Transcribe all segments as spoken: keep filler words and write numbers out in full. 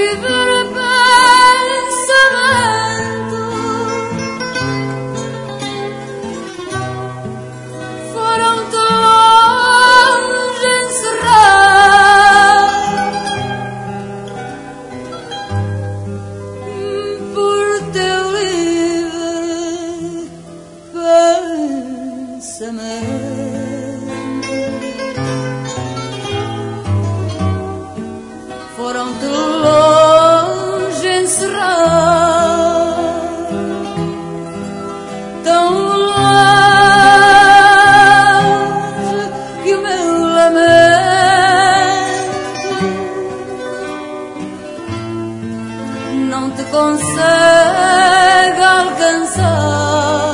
Foram de longe encerrar, tão longe que o meu lamento não te consegue alcançar.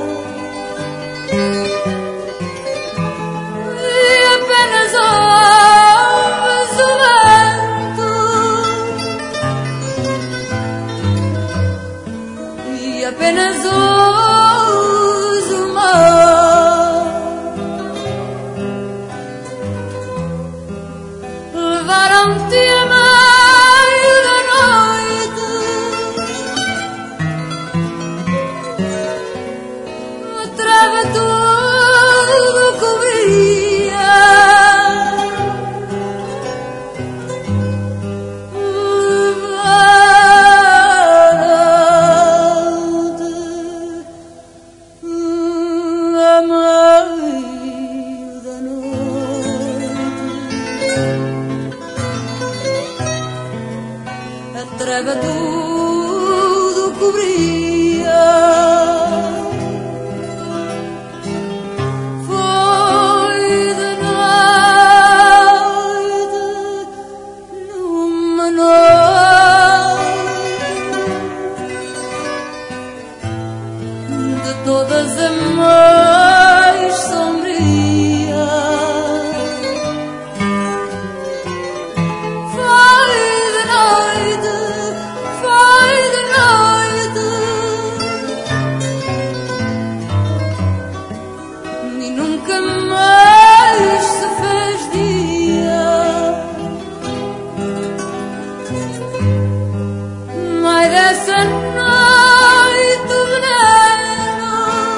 Apenas ouço o mar levaram-te a meio da noite, a treva tudo cobria, a treva tudo cobria. Foi de noite, numa noite de todas as mais sombria. Nunca mais se fez dia, mas dessa noite o veneno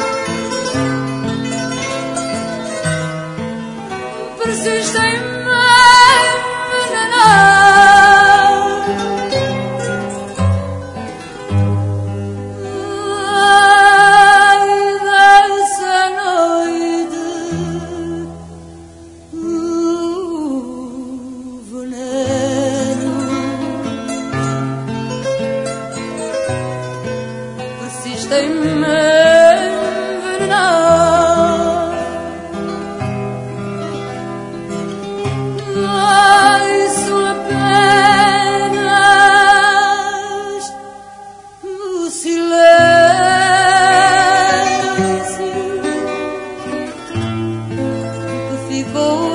persiste em me envenenar. Ai, dessa noite persiste-me envenenar. Ai, são apenas o silêncio que ficou